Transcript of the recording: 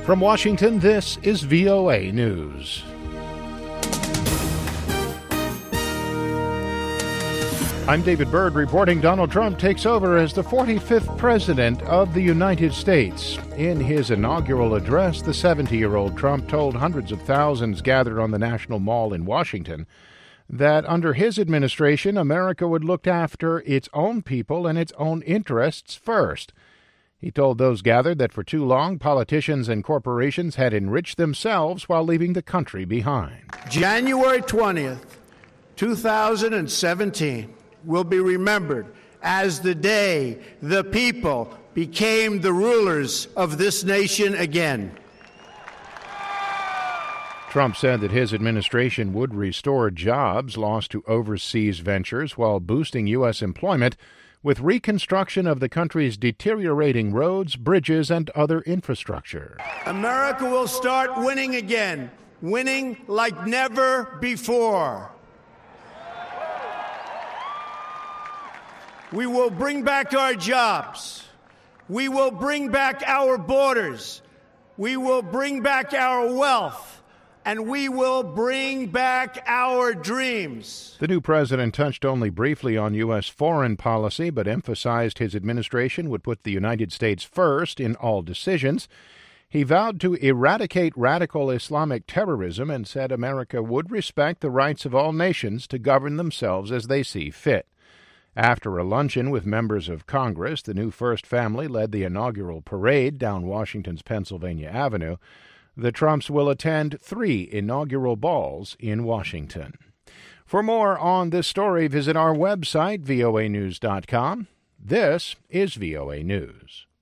From Washington, this is VOA News. I'm David Byrd reporting Donald Trump takes over as the 45th President of the United States. In his inaugural address, the 70-year-old Trump told hundreds of thousands gathered on the National Mall in Washington that under his administration, America would look after its own people and its own interests first. He told those gathered that for too long, politicians and corporations had enriched themselves while leaving the country behind. January 20th, 2017 will be remembered as the day the people became the rulers of this nation again. Trump said that his administration would restore jobs lost to overseas ventures while boosting U.S. employment with reconstruction of the country's deteriorating roads, bridges, and other infrastructure. America will start winning again, winning like never before. We will bring back our jobs. We will bring back our borders. We will bring back our wealth. And we will bring back our dreams. The new president touched only briefly on U.S. foreign policy, but emphasized his administration would put the United States first in all decisions. He vowed to eradicate radical Islamic terrorism and said America would respect the rights of all nations to govern themselves as they see fit. After a luncheon with members of Congress, the new First Family led the inaugural parade down Washington's Pennsylvania Avenue. The Trumps will attend 3 inaugural balls in Washington. For more on this story, visit our website, voanews.com. This is VOA News.